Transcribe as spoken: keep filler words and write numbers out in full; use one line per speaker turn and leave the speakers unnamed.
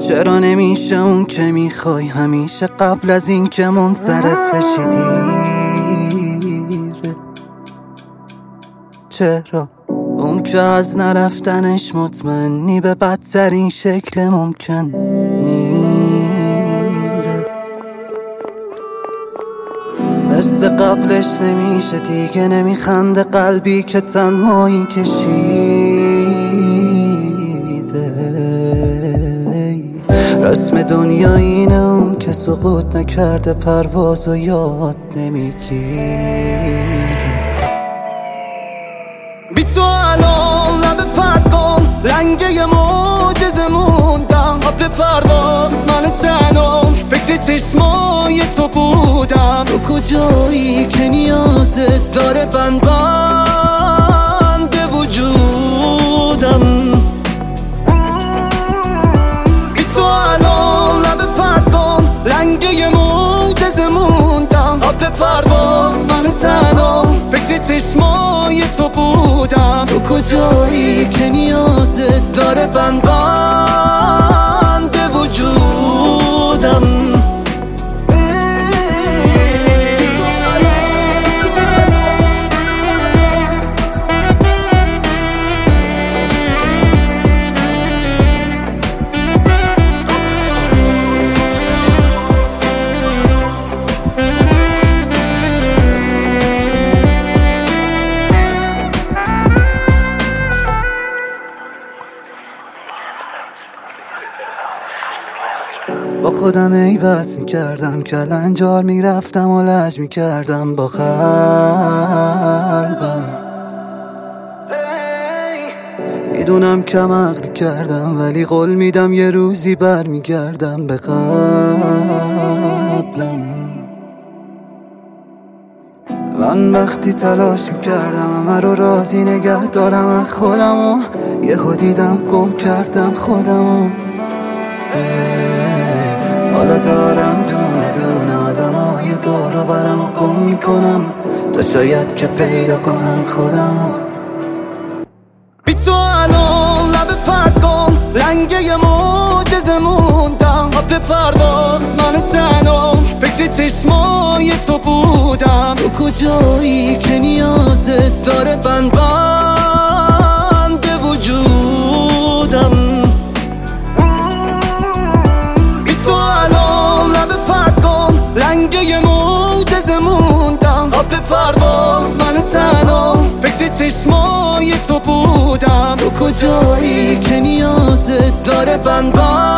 چرا نمیشه اون که میخوای همیشه قبل از این که منصرفشی دیره؟ چرا اون که از نرفتنش مطمئنی به بدترین شکل ممکن میره؟ مثل قبلش نمیشه دیگه، نمیخنده قلبی که تنهایی کشیده. رسم دنیا اینه اون که سقوط نکرده پرواز و یاد نمیگیره. بی تو الان لبه پرد کن، لنگه معجزه موندم. آب پرواز من تنم، فکر چشمای تو بودم. تو کجایی که نیازت داره بند بند وجودم. بی تو الان لبه پرد کن، لنگه معجزه موندم. آب پرواز من تنم، فکر چشمای تو بودم. تو کجایی که نیازت داره بند بند وجودم. با خودم ای بس میکردم، کلنجار میرفتم و لج میکردم با قلبم. میدونم کم عقلی کردم، ولی قول میدم یه روزی بر میگردم به قبلم. من وقتی تلاش میکردم همه رو راضی نگه دارم از خودم و یهو دیدم گم کردم خودم و حالا دارم دونه دونه آدمای دور و برم و گم میکنم تا شاید که پیدا کنم خودم. بی تو الان لبه پرد کن، لنگه معجزه موندم. آب پرواز من تنم، فکر چشمای تو بودم. تو کجایی که نیازت داره بند بند وجودم. لنگه معجزه موندم. آب پرواز من تنم، فکر چشمای تو بودم. تو کجایی که نیازت داره بند بند